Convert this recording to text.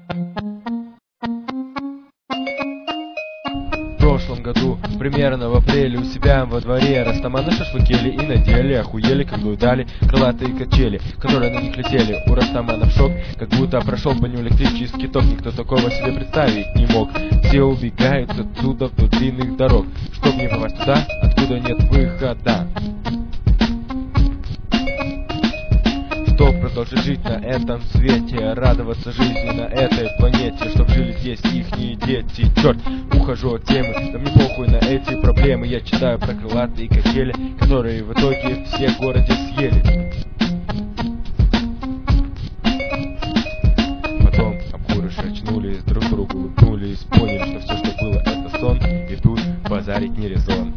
В прошлом году, примерно в апреле, у себя во дворе растаманы шашлыкели и на деле охуели, когда удали крылатые качели, которые на них летели. У растаманов шок, как будто прошел по нему электрический ток. Никто такого себе представить не мог. Все убегают отсюда вдоль длинных дорог, чтоб не попасть туда, откуда нет выхода. Чтоб продолжить жить на этом свете, радоваться жизни на этой планете, чтоб жили здесь ихние дети. Черт, ухожу от темы, да мне похуй на эти проблемы. Я читаю про крылатые качели, которые в итоге все в городе съели. Потом обкурыши очнулись, друг другу улыбнулись, поняли, что все, что было, это сон, и тут базарить не резон.